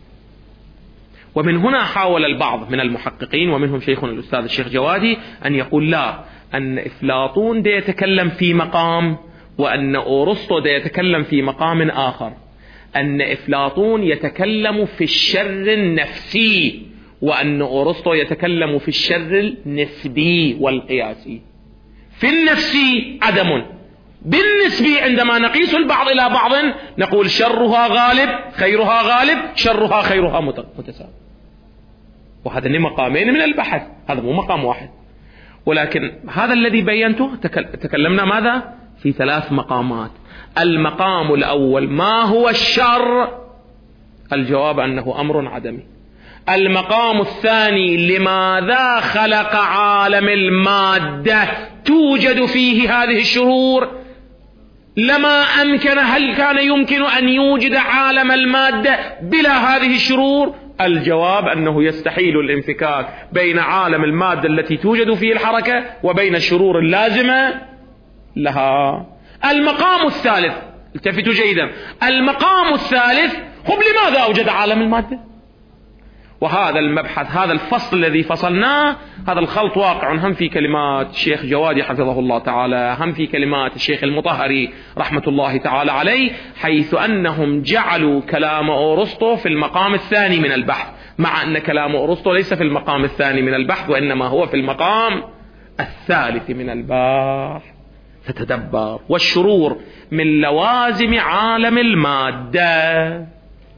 ومن هنا حاول البعض من المحققين ومنهم شيخنا الأستاذ الشيخ جوادي أن يقول لا، أن إفلاطون دا يتكلم في مقام، وأن أرسطو دا يتكلم في مقام آخر. أن إفلاطون يتكلم في الشر النفسي، وأن أرسطو يتكلم في الشر النسبي والقياسي. في النفسي عدم، بالنسبي عندما نقيس البعض إلى بعض نقول شرها غالب خيرها غالب، شرها خيرها متساوي. وهذا مقامين من البحث، هذا مو مقام واحد. ولكن هذا الذي بينته تكلمنا ماذا؟ في ثلاث مقامات. المقام الأول ما هو الشر؟ الجواب أنه أمر عدمي. المقام الثاني لماذا خلق عالم المادة توجد فيه هذه الشرور؟ لما أمكن، هل كان يمكن أن يوجد عالم المادة بلا هذه الشرور؟ الجواب أنه يستحيل الانفكاك بين عالم المادة التي توجد فيه الحركة وبين الشرور اللازمة لها. المقام الثالث، التفتوا جيدا، المقام الثالث خب لماذا أوجد عالم المادة؟ وهذا المبحث، هذا الفصل الذي فصلناه، هذا الخلط واقع هم في كلمات الشيخ جوادي حفظه الله تعالى، هم في كلمات الشيخ المطهري رحمة الله تعالى عليه، حيث أنهم جعلوا كلام أرسطو في المقام الثاني من البحث، مع أن كلام أرسطو ليس في المقام الثاني من البحث، وإنما هو في المقام الثالث من البحث. فتدبر. والشرور من لوازم عالم المادة،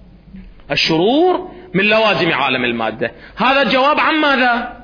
الشرور من لوازم عالم المادة. هذا جواب عن ماذا؟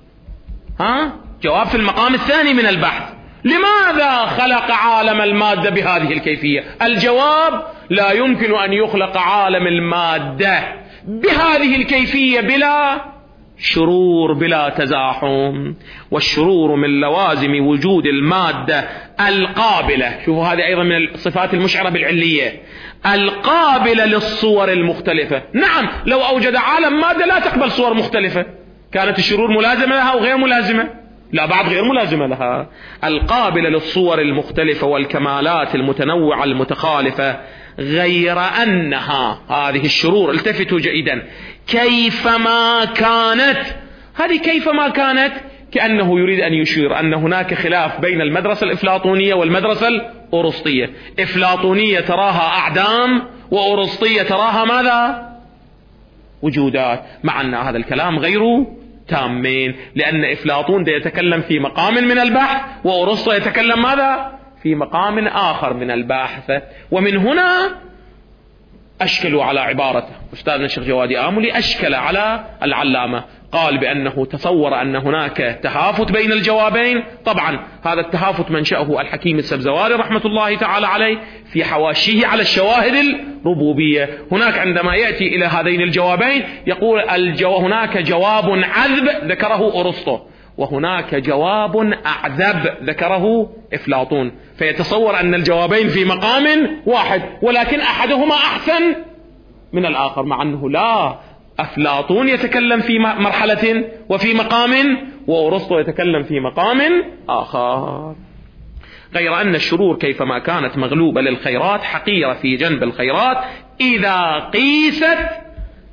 ها؟ جواب في المقام الثاني من البحث. لماذا خلق عالم المادة بهذه الكيفية؟ الجواب لا يمكن أن يخلق عالم المادة بهذه الكيفية بلا شرور، بلا تزاحم. والشرور من لوازم وجود المادة القابلة، شوفوا هذه أيضا من الصفات المشعرة بالعلية، القابلة للصور المختلفة. نعم، لو أوجد عالم مادة لا تقبل صور مختلفة كانت الشرور ملازمة لها أو غير ملازمة؟ لا، بعد غير ملازمة لها. القابلة للصور المختلفة والكمالات المتنوعة المتخالفة، غير أنها هذه الشرور، التفتوا جيدا، كيفما كانت. هذه كيفما كانت كأنه يريد أن يشير أن هناك خلاف بين المدرسة الإفلاطونية والمدرسة الأرسطية. إفلاطونية تراها أعدام، وأرسطية تراها ماذا؟ وجودات، مع أن هذا الكلام غير تامين، لأن إفلاطون يتكلم في مقام من البحث، وأرسطو يتكلم ماذا؟ في مقام آخر من البحث. ومن هنا أشكلوا على عبارته. أستاذنا الشيخ جوادي آملي أشكل على العلامة، قال بأنه تصور أن هناك تهافت بين الجوابين. طبعا هذا التهافت منشأه الحكيم السبزواري رحمة الله تعالى عليه في حواشيه على الشواهد الربوبية. هناك عندما يأتي إلى هذين الجوابين يقول الجو... هناك جواب عذب ذكره أرسطو، وهناك جواب أعذب ذكره إفلاطون، فيتصور أن الجوابين في مقام واحد، ولكن أحدهما أحسن من الآخر، مع أنه لا، أفلاطون يتكلم في مرحلة وفي مقام، وأرسطو يتكلم في مقام آخر. غير أن الشرور كيفما كانت مغلوبة للخيرات حقيرة في جنب الخيرات إذا قيست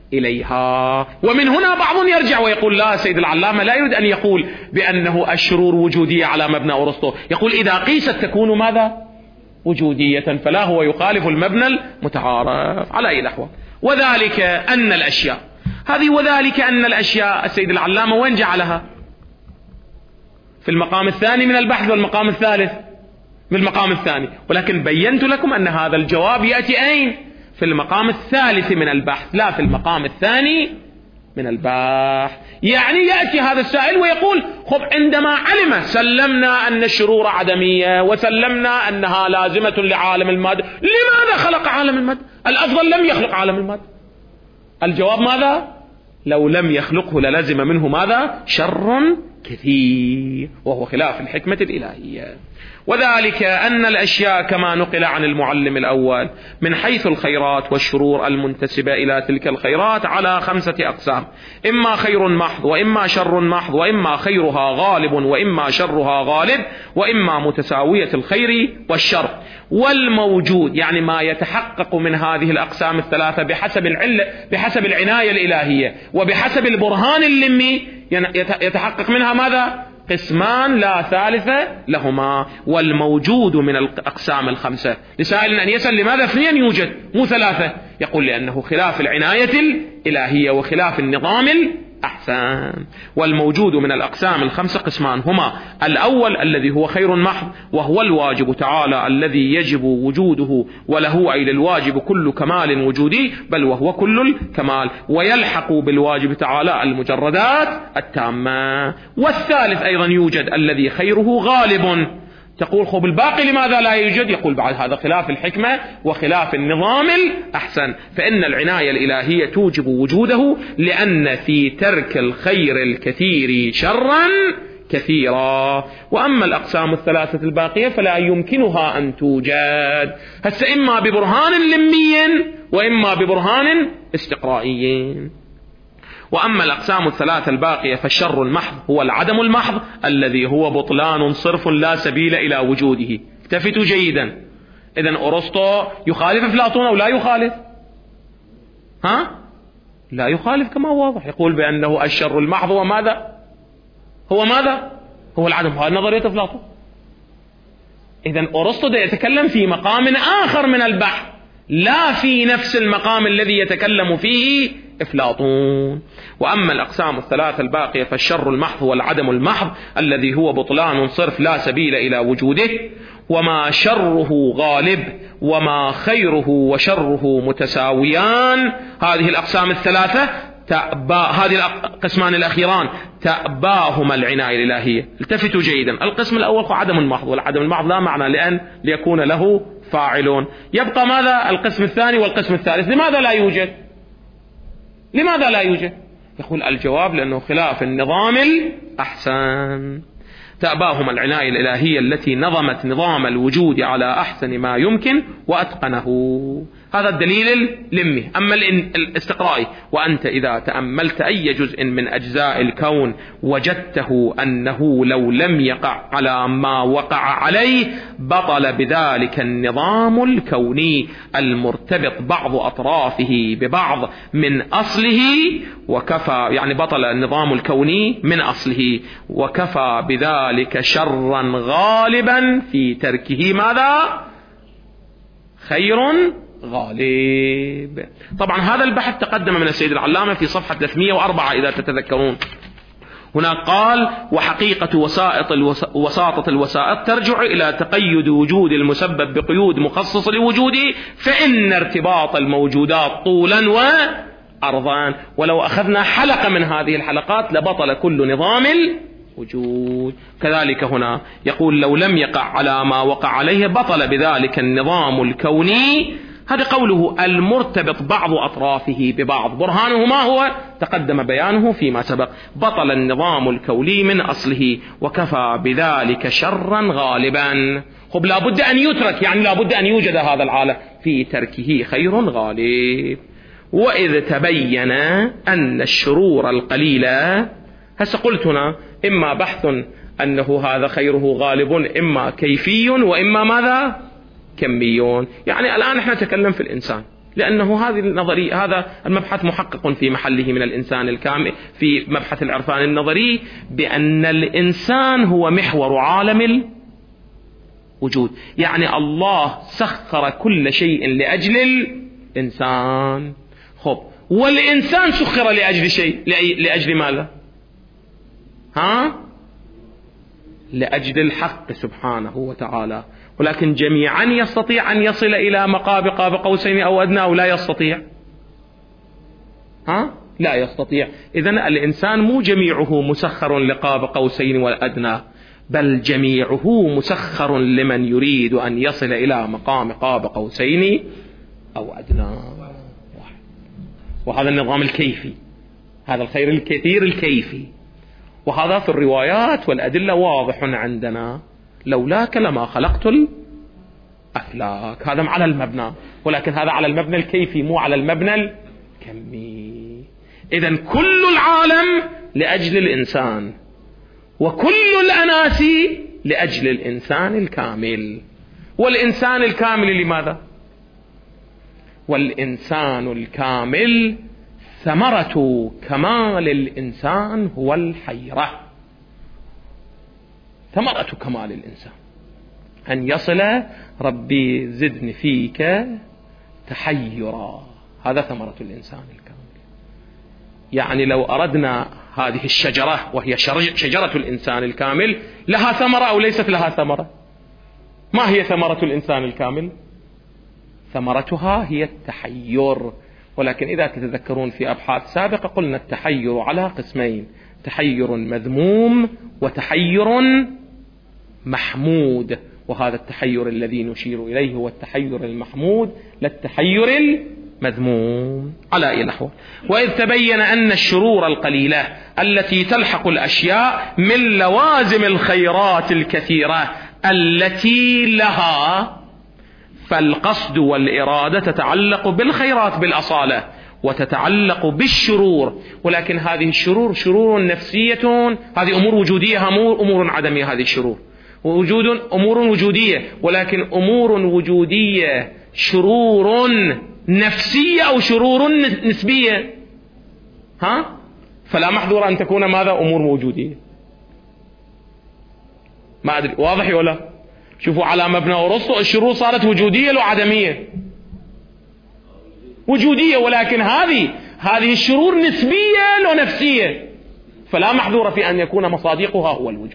إليها. ومن هنا بعض يرجع ويقول لا، سيد العلامة لا يريد أن يقول بأنه الشرور وجودية على مبنى أرسطو، يقول إذا قيست تكون ماذا؟ وجودية، فلا هو يخالف المبنى المتعارف على أي الأحوال. وذلك أن الأشياء هذه وذلك أن الأشياء السيد العلامة وين جعلها؟ في المقام الثاني من البحث والمقام الثالث من المقام الثاني، ولكن بينت لكم أن هذا الجواب يأتي أين؟ في المقام الثالث من البحث لا في المقام الثاني من البحث. يعني يأتي هذا السائل ويقول خب عندما علم سلمنا أن الشرور عدمية وسلمنا أنها لازمة لعالم المادة، لماذا خلق عالم المادة؟ الأفضل لم يخلق عالم المادة. الجواب ماذا؟ لو لم يخلقه للزم منه ماذا؟ شر كثير، وهو خلاف الحكمة الإلهية. وذلك أن الأشياء كما نقل عن المعلم الأول من حيث الخيرات والشرور المنتسبة إلى تلك الخيرات على خمسة أقسام: إما خير محض، وإما شر محض، وإما خيرها غالب، وإما شرها غالب، وإما متساوية الخير والشر. والموجود يعني ما يتحقق من هذه الأقسام الثلاثة بحسب العلة بحسب العناية الإلهية وبحسب البرهان اللمي يتحقق منها ماذا؟ قسمان لا ثالث لهما. والموجود من الأقسام الخمسة، لسائل أن يسأل لماذا اثنين يوجد مو ثلاثة؟ يقول لأنه خلاف العناية الإلهية وخلاف النظام الأحسن. والموجود من الأقسام الخمسة قسمان هما: الأول الذي هو خير محض، وهو الواجب تعالى الذي يجب وجوده، وله أي للواجب كل كمال وجودي، بل وهو كل الكمال، ويلحق بالواجب تعالى المجردات التامة. والثالث أيضا يوجد الذي خيره غالب. تقول خب الباقي لماذا لا يوجد؟ يقول بعد هذا خلاف الحكمة وخلاف النظام الأحسن، فإن العناية الإلهية توجب وجوده، لأن في ترك الخير الكثير شرا كثيرا. وأما الأقسام الثلاثة الباقية فلا يمكنها أن توجد، هسه إما ببرهان لمي وإما ببرهان استقرائي. وأما الأقسام الثلاثة الباقية فالشر المحض هو العدم المحض الذي هو بطلان صرف لا سبيل إلى وجوده. التفتوا جيدا، إذن أرسطو يخالف أفلاطون أو لا يخالف؟ ها؟ لا يخالف كما هو واضح، يقول بأنه الشر المحض هو ماذا؟ هو ماذا؟ هو العدم. هذه نظرية أفلاطون. إذن أرسطو يتكلم في مقام آخر من البحث، لا في نفس المقام الذي يتكلم فيه أفلاطون. وأما الأقسام الثلاثة الباقية فالشر المحض هو العدم المحض الذي هو بطلان صرف لا سبيل إلى وجوده، وما شره غالب وما خيره وشره متساويان. هذه الأقسام الثلاثة تأبى، هذه القسمان الأخيران تأباهما العناية الإلهية. التفتوا جيدا، القسم الأول هو عدم المحض، والعدم المحض لا معنى لأن ليكون له فاعلون. يبقى ماذا؟ القسم الثاني والقسم الثالث. لماذا لا يوجد؟ لماذا لا يوجد؟ يقول الجواب لأنه خلاف النظام الأحسن. تأباهما العناية الإلهية التي نظمت نظام الوجود على أحسن ما يمكن وأتقنه. هذا الدليل اللمي. أما الاستقرائي: وأنت إذا تأملت أي جزء من أجزاء الكون وجدته أنه لو لم يقع على ما وقع عليه بطل بذلك النظام الكوني المرتبط بعض أطرافه ببعض من أصله، وكفى يعني بطل النظام الكوني من أصله، وكفى بذلك شرا غالبا في تركه ماذا؟ خير غالب. طبعا هذا البحث تقدم من السيد العلامة في صفحة ثلاثمئة وأربعة إذا تتذكرون. هنا قال: وحقيقة وسائط الوس... وساطة الوسائط ترجع إلى تقيد وجود المسبب بقيود مخصص لوجوده، فإن ارتباط الموجودات طولا وأرضا، ولو أخذنا حلقة من هذه الحلقات لبطل كل نظام وجود. كذلك هنا يقول: لو لم يقع على ما وقع عليه بطل بذلك النظام الكوني. هذا قوله المرتبط بعض أطرافه ببعض، برهانه ما هو؟ تقدم بيانه فيما سبق. بطل النظام الكوني من أصله، وكفى بذلك شرا غالبا. خب لابد أن يترك، يعني لابد أن يوجد هذا العالم، في تركه خير غالب. وإذ تبين أن الشرور القليلة، هسه قلت هنا إما بحث أنه هذا خيره غالب، إما كيفي، وإما ماذا؟ كميون. يعني الآن احنا نتكلم في الإنسان، لأنه هذه النظرية، هذا المبحث محقق في محله من الإنسان الكامل في مبحث العرفان النظري، بأن الإنسان هو محور عالم الوجود. يعني الله سخر كل شيء لأجل الإنسان. خب، والإنسان سخر لأجل شيء، لأجل ماذا؟ ها؟ لأجل الحق سبحانه وتعالى. ولكن جميعا يستطيع أن يصل إلى مقاب قاب قوسين أو أدنى، أو لا يستطيع؟ ها؟ لا يستطيع. إذن الإنسان مو جميعه مسخر لقاب قوسين وأدنى، بل جميعه مسخر لمن يريد أن يصل إلى مقام قاب قوسين أو أدنى. وهذا النظام الكيفي، هذا الخير الكثير الكيفي، وهذا في الروايات والأدلة واضح عندنا. لولاك لما خلقت الأفلاك. هذا على المبنى، ولكن هذا على المبنى الكيفي مو على المبنى الكمي. إذن كل العالم لأجل الإنسان، وكل الأناس لأجل الإنسان الكامل. والإنسان الكامل لماذا؟ والإنسان الكامل ثمرة كمال الإنسان هو الحيرة. ثمرة كمال الإنسان أن يصل ربي زدني فيك تحيرا. هذا ثمرة الإنسان الكامل. يعني لو أردنا هذه الشجرة وهي شجرة الإنسان الكامل لها ثمرة أو ليست لها ثمرة؟ ما هي ثمرة الإنسان الكامل؟ ثمرتها هي التحير. ولكن إذا تتذكرون في أبحاث سابقة قلنا التحير على قسمين: تحير مذموم وتحير محمود. وهذا التحير الذي نشير إليه هو التحير المحمود، لا التحير المذموم. على أي نحو؟ وإذ تبين أن الشرور القليلة التي تلحق الأشياء من لوازم الخيرات الكثيرة التي لها، فالقصد والإرادة تتعلق بالخيرات بالأصالة وتتعلق بالشرور. ولكن هذه الشرور شرور نفسية، هذه أمور وجودية، أمور أمور عدمية. هذه الشرور وجود أمور وجودية، ولكن أمور وجودية شرور نفسية أو شرور نسبية. ها؟ فلا محظور أن تكون ماذا؟ أمور موجودية. ما أدري واضح ولا؟ شوفوا على مبنى أرسطو الشرور صارت وجودية لو عدمية؟ وجودية، ولكن هذه هذه الشرور نسبية لو نفسية، فلا محظور في أن يكون مصادقها هو الوجود.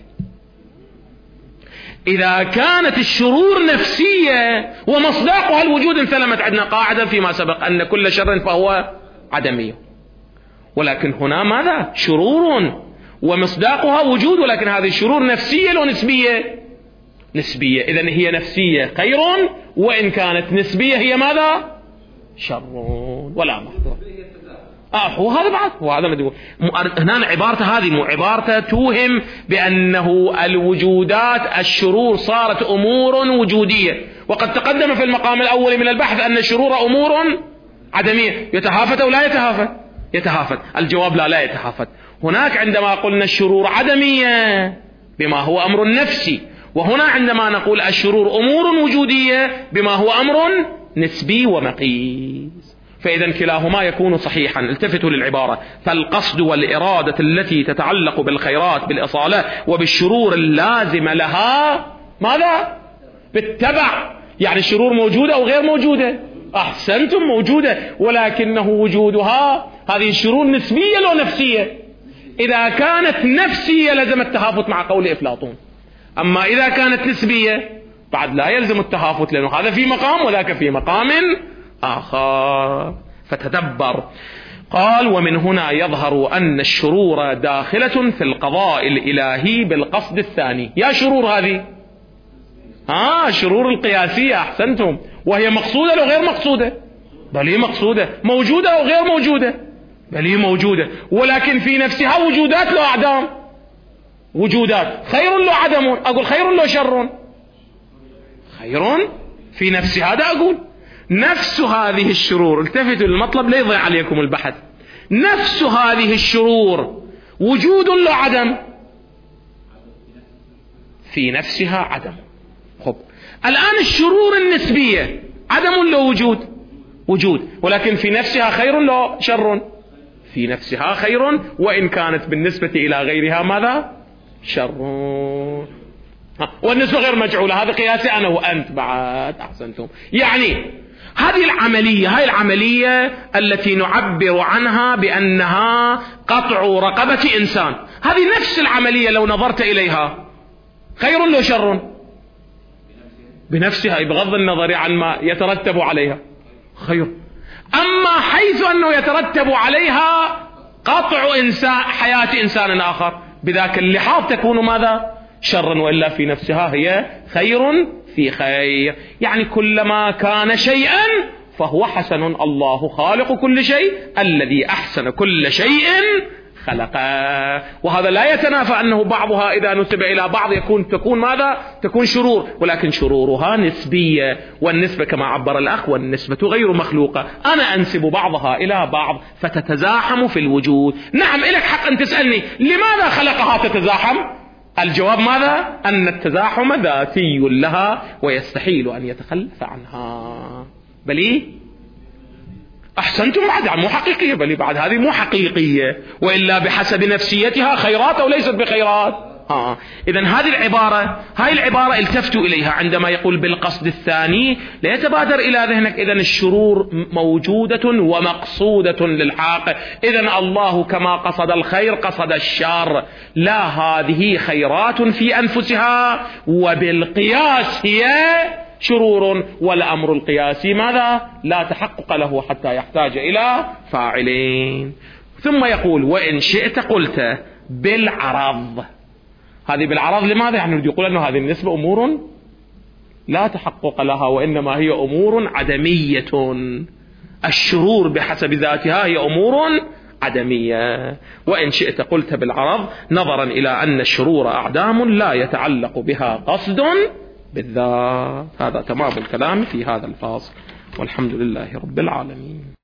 إذا كانت الشرور نفسية ومصداقها الوجود انسلمت عندنا قاعدة فيما سبق أن كل شر فهو عدمي. ولكن هنا ماذا؟ شرور ومصداقها وجود، ولكن هذه الشرور نفسية لو نسبية؟ نسبية. إذن هي نفسية خير، وإن كانت نسبية هي ماذا؟ شر ولا محظور. آه وهذا بعد وهذا مدعو. هنا عبارته هذه مو عبارته توهم بأنه الوجودات الشرور صارت أمور وجودية، وقد تقدم في المقام الأول من البحث أن الشرور أمور عدمية. يتهافت أو لا يتهافت؟ يتهافت. الجواب لا لا يتهافت. هناك عندما قلنا الشرور عدمية بما هو أمر نفسي، وهنا عندما نقول الشرور أمور وجودية بما هو أمر نسبي ومقيس. فإذا كلاهما يكون صحيحا. التفتوا للعبارة: فالقصد والإرادة التي تتعلق بالخيرات بالإصالة وبالشرور اللازمة لها ماذا؟ بالتبع. يعني الشرور موجودة أو غير موجودة؟ أحسنتم، موجودة، ولكنه وجودها هذه الشرور نسبية لو نفسية؟ إذا كانت نفسية لزم التهافت مع قول أفلاطون، أما إذا كانت نسبية بعد لا يلزم التهافت، لأنه هذا في مقام وذاك في مقام آخر. فتدبر. قال: ومن هنا يظهر أن الشرور داخلة في القضاء الإلهي بالقصد الثاني. يا شرور هذه ها شرور القياسية، أحسنتم، وهي مقصودة لو غير مقصودة؟ بل هي مقصودة. موجودة أو غير موجودة؟ بل هي موجودة، ولكن في نفسها وجودات لو أعدام، وجودات خير لو عدم. أقول خير لو شر؟ خير في نفس هذا. أقول نفس هذه الشرور، التفتوا للمطلب لا يضيع عليكم البحث، نفس هذه الشرور وجود لو عدم؟ في نفسها عدم. خب الآن الشرور النسبية عدم لو وجود؟ وجود، ولكن في نفسها خير لا شر؟ في نفسها خير، وإن كانت بالنسبة إلى غيرها ماذا؟ شر. والنسبة غير مجعولة، هذا قياسي أنا وأنت بعد. أحسنتم. يعني هذه العملية، هاي العملية التي نعبر عنها بأنها قطع رقبة إنسان، هذه نفس العملية لو نظرت إليها خير لو شر؟ بنفسها، بغض النظر عن ما يترتب عليها خير. أما حيث أنه يترتب عليها قطع إنسان حياة إنسان آخر، بذاك اللحاظ تكون ماذا؟ شرا، وإلا في نفسها هي خير في خير. يعني كلما كان شيئا فهو حسن. الله خالق كل شيء، الذي أحسن كل شيء خلقه. وهذا لا يتنافى أنه بعضها إذا نسب إلى بعض يكون تكون ماذا؟ تكون شرور، ولكن شرورها نسبية، والنسبة كما عبر الأخ والنسبة غير مخلوقة. أنا أنسب بعضها إلى بعض فتتزاحم في الوجود. نعم إليك حق أن تسألني لماذا خلقها تتزاحم؟ الجواب ماذا؟ أن التزاحم ذاتي لها ويستحيل أن يتخلف عنها. بلي أحسنتم، بعد مو حقيقية، بل بعد هذه مو حقيقية، وإلا بحسب نفسيتها خيرات أو ليست بخيرات. آه. إذن هذه العبارة، هاي العبارة التفتوا إليها عندما يقول بالقصد الثاني، لا يتبادر إلى ذهنك إذن الشرور موجودة ومقصودة للحق. إذن الله كما قصد الخير قصد الشر، لا هذه خيرات في أنفسها وبالقياس هي شرور، والأمر القياسي ماذا؟ لا تحقق له حتى يحتاج إلى فاعلين. ثم يقول وإن شئت قلت بالعرض. هذه بالعرض لماذا؟ يعني يقول أنه هذه النسبة أمور لا تحقق لها، وإنما هي أمور عدمية. الشرور بحسب ذاتها هي أمور عدمية. وإن شئت قلت بالعرض، نظرا إلى أن الشرور أعدام لا يتعلق بها قصد بالذات. هذا تمام الكلام في هذا الفاصل، والحمد لله رب العالمين.